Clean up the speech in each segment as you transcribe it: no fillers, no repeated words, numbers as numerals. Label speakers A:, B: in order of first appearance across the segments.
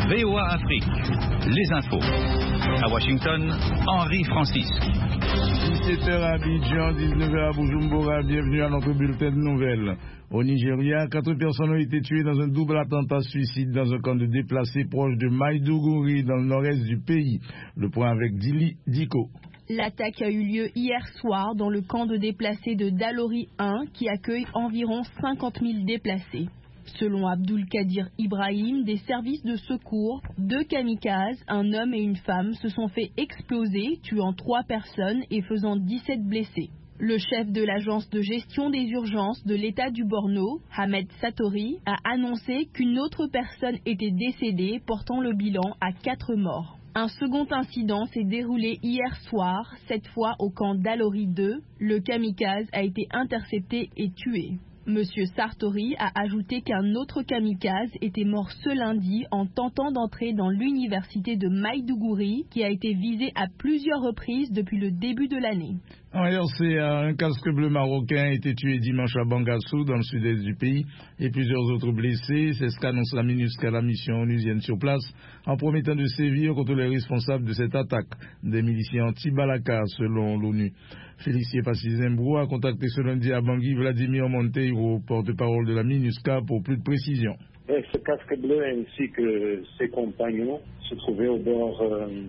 A: VOA Afrique, les infos. À Washington, Henri Francis.
B: 17h à Abidjan, 19h à Bujumbura, bienvenue à notre bulletin de nouvelles. Au Nigeria, 4 personnes ont été tuées dans un double attentat suicide dans un camp de déplacés proche de Maiduguri, dans le nord-est du pays. Le point avec Dili Diko.
C: L'attaque a eu lieu hier soir dans le camp de déplacés de Dalori 1 qui accueille environ 50 000 déplacés. Selon Abdul Kadir Ibrahim, des services de secours, 2 kamikazes, un homme et une femme, se sont fait exploser, tuant 3 personnes et faisant 17 blessés. Le chef de l'agence de gestion des urgences de l'État du Borno, Ahmed Satori, a annoncé qu'une autre personne était décédée, portant le bilan à 4 morts. Un second incident s'est déroulé hier soir, cette fois au camp Dalori 2. Le kamikaze a été intercepté et tué. Monsieur Sartori a ajouté qu'un autre kamikaze était mort ce lundi en tentant d'entrer dans l'université de Maiduguri, qui a été visée à plusieurs reprises depuis le début de l'année.
B: En RC, un casque bleu marocain a été tué dimanche à Bangassou, dans le sud-est du pays, et plusieurs autres blessés. C'est ce qu'annonce la MINUSCA, la mission onusienne sur place, en promettant de sévir contre les responsables de cette attaque, des miliciens anti-Balaka, selon l'ONU. Félicien Fassi-Zembrou a contacté ce lundi à Bangui Vladimir Monteiro, porte-parole de la MINUSCA, pour plus de précisions.
D: Ce casque bleu ainsi que ses compagnons se trouvaient au bord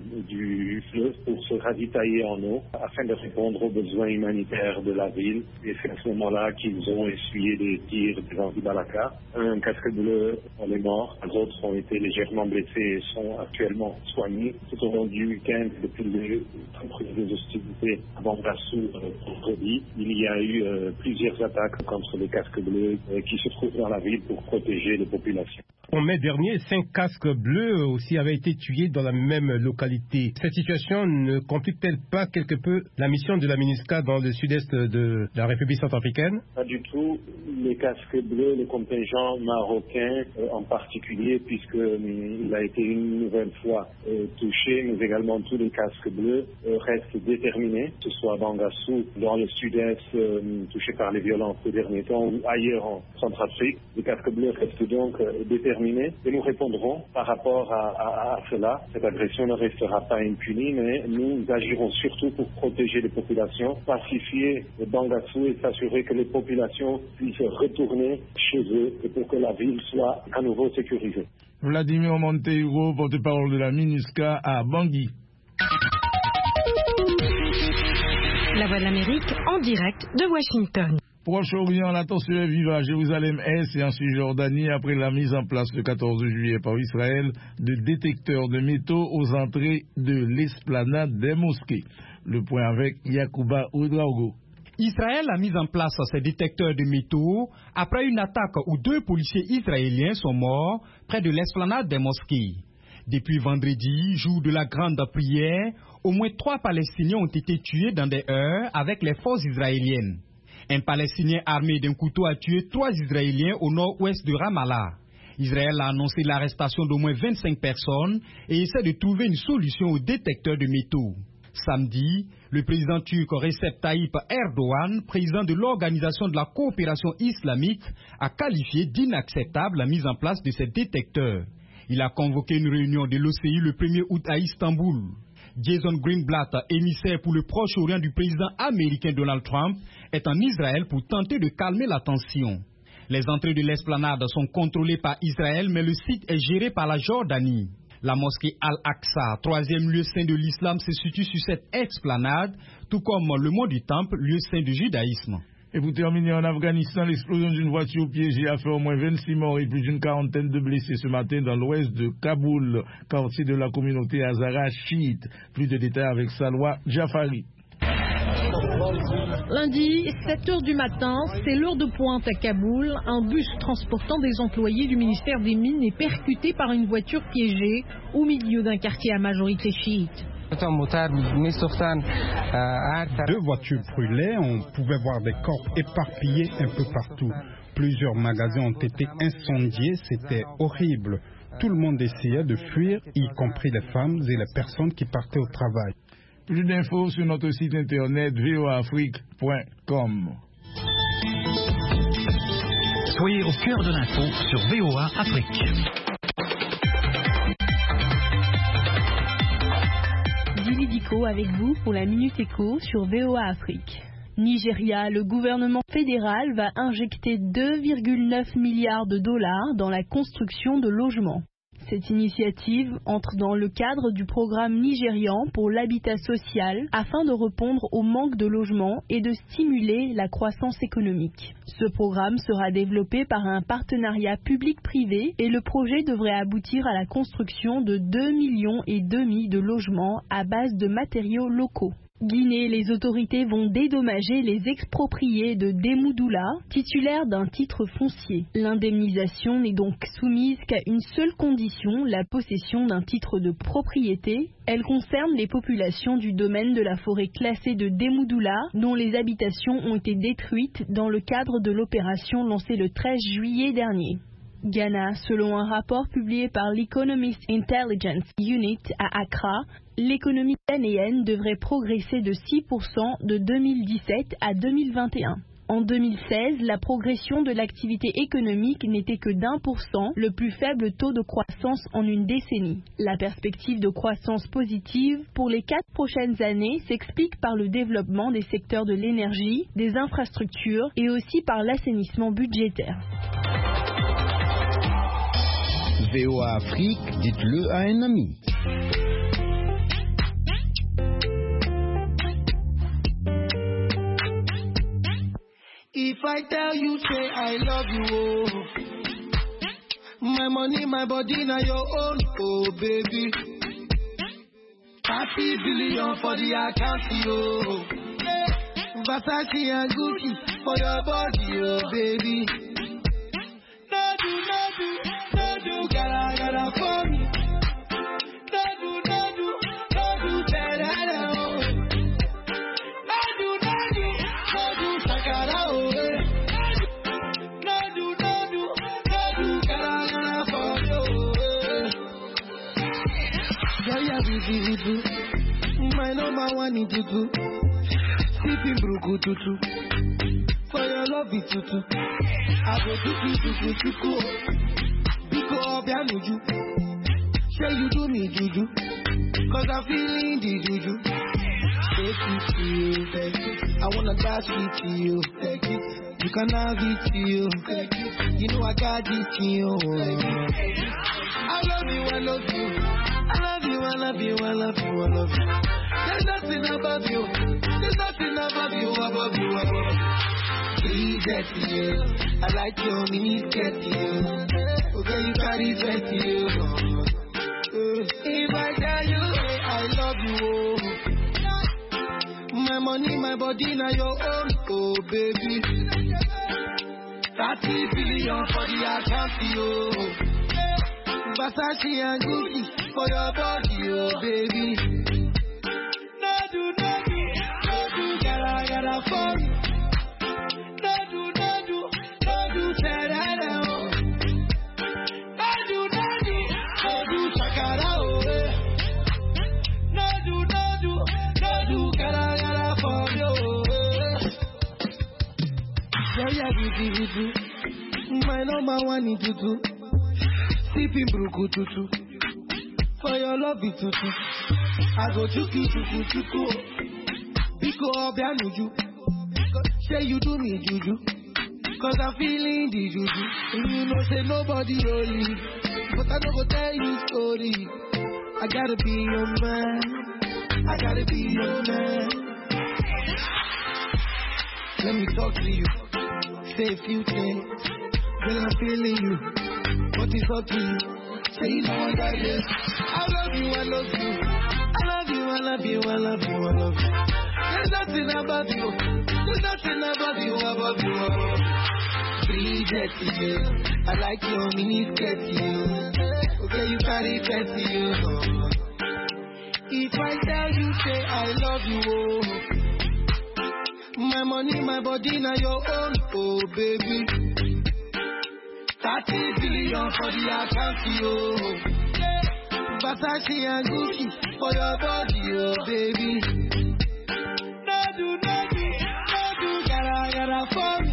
D: du fleuve pour se ravitailler en eau afin de répondre aux besoins humanitaires de la ville. Et c'est à ce moment-là qu'ils ont essuyé des tirs des anti-Balaka. Un casque bleu est mort, les autres ont été légèrement blessés et sont actuellement soignés. Tout au long du week-end, depuis les des hostilités à Bangassou vendredi, il y a eu plusieurs attaques contre les casques bleus qui se trouvent dans la ville pour protéger les populations.
E: En mai dernier, 5 casques bleus aussi avaient été tués dans la même localité. Cette situation ne complique-t-elle pas quelque peu la mission de la MINUSCA dans le sud-est de la République centrafricaine?
D: Pas du tout. Les casques bleus, le contingent marocain en particulier, puisqu'il a été une nouvelle fois touché, mais également tous les casques bleus restent déterminés, que ce soit à Bangassou, dans le sud-est touché par les violences ces derniers temps, ou ailleurs en Centrafrique. Les casques bleus restent donc déterminés. Et nous répondrons par rapport à cela. Cette agression ne restera pas impunie, mais nous agirons surtout pour protéger les populations, pacifier Bangassou et s'assurer que les populations puissent retourner chez eux et pour que la ville soit à nouveau sécurisée.
B: Vladimir Monteiro, porte-parole de la MINUSCA à Bangui.
F: La Voix de l'Amérique en direct de Washington.
B: Proche-Orient, la tension est vive à Jérusalem-Est et en Cisjordanie après la mise en place le 14 juillet par Israël de détecteurs de métaux aux entrées de l'esplanade des mosquées. Le point avec Yacouba Ouedraogo.
G: Israël a mis en place ces détecteurs de métaux après une attaque où 2 policiers israéliens sont morts près de l'esplanade des mosquées. Depuis vendredi, jour de la grande prière, au moins 3 Palestiniens ont été tués dans des heurts avec les forces israéliennes. Un Palestinien armé d'un couteau a tué 3 Israéliens au nord-ouest de Ramallah. Israël a annoncé l'arrestation d'au moins 25 personnes et essaie de trouver une solution aux détecteurs de métaux. Samedi, le président turc Recep Tayyip Erdogan, président de l'Organisation de la coopération islamique, a qualifié d'inacceptable la mise en place de ces détecteurs. Il a convoqué une réunion de l'OCI le 1er août à Istanbul. Jason Greenblatt, émissaire pour le Proche-Orient du président américain Donald Trump, est en Israël pour tenter de calmer la tension. Les entrées de l'esplanade sont contrôlées par Israël, mais le site est géré par la Jordanie. La mosquée Al-Aqsa, 3e lieu saint de l'islam, se situe sur cette esplanade, tout comme le mont du Temple, lieu saint du judaïsme.
B: Et pour terminer, en Afghanistan, l'explosion d'une voiture piégée a fait au moins 26 morts et plus d'une quarantaine de blessés ce matin dans l'ouest de Kaboul, quartier de la communauté Hazara chiite. Plus de détails avec Salwa Jafari.
H: Lundi, 7h du matin, c'est l'heure de pointe à Kaboul. Un bus transportant des employés du ministère des Mines est percuté par une voiture piégée au milieu d'un quartier à majorité chiite.
I: 2 voitures brûlaient, on pouvait voir des corps éparpillés un peu partout. Plusieurs magasins ont été incendiés, c'était horrible. Tout le monde essayait de fuir, y compris les femmes et les personnes qui partaient au travail.
B: Plus d'infos sur notre site internet voaafrique.com.
A: Soyez au cœur de l'info sur VOA Afrique.
C: avec vous pour la Minute Éco sur VOA Afrique. Nigeria, le gouvernement fédéral va injecter 2,9 milliards de dollars dans la construction de logements. Cette initiative entre dans le cadre du programme nigérian pour l'habitat social afin de répondre au manque de logements et de stimuler la croissance économique. Ce programme sera développé par un partenariat public-privé et le projet devrait aboutir à la construction de 2,5 millions de logements à base de matériaux locaux. Guinée, les autorités vont dédommager les expropriés de Demoudoula, titulaires d'un titre foncier. L'indemnisation n'est donc soumise qu'à une seule condition, la possession d'un titre de propriété. Elle concerne les populations du domaine de la forêt classée de Demoudoula, dont les habitations ont été détruites dans le cadre de l'opération lancée le 13 juillet dernier. Ghana, selon un rapport publié par l'Economist Intelligence Unit à Accra, l'économie ghanéenne devrait progresser de 6% de 2017 à 2021. En 2016, la progression de l'activité économique n'était que d'1%, le plus faible taux de croissance en une décennie. La perspective de croissance positive pour les 4 prochaines années s'explique par le développement des secteurs de l'énergie, des infrastructures et aussi par l'assainissement budgétaire.
J: VOA Afrique, dites-le à un ami.
K: If I tell you, say I love you, oh. My money, my body, now your own, oh baby. 30 billion for the account, oh. Versace and Gucci for your body, oh baby. No do, gotta for me. No do, better. Sakara, oh. No do, gotta for you. Yeah, busy. My number one in tutu. Sipping bruku tutu. For your love is tutu. I go tutu. Biko obianuju. Say you do me juju. Cause I'm feeling the juju. Take it to you, take it. I wanna dash it to you, take it. You can have it to you, take it. You know I got it to you. I love you. There's nothing above you. Above you. Please get to you. I like your mini skirt to you. Okay, you carry vet to you. If I tell you, I love you, oh. My money, my body, now your own, oh baby. 30 billion for the account, oh. Versace and Gucci for your body, oh baby. No do, gotta for me. No do, better. No do, sakara, oh. No do, gotta for you. Yeah, busy. My number one in tutu. Sipping bruku tutu. For your love is tutu. I go chuku. Biko obianuju. Say you do me juju. Cause I'm feeling the juju. And you know say nobody holy. But I don't go tell you story. I gotta be your man. Let me talk to you. Say a few things. Girl, I'm feeling you. What is up to you? Say you know what I did. I love you. There's nothing above you. Above you. Please get to you. I like your mini skirt to you. Okay, you carry vet to you. If I tell you, say I love you, oh. My money, my body, now your own, oh baby. 30 billion for the account, oh. Versace and Gucci for your body, oh baby. No do, gotta for me.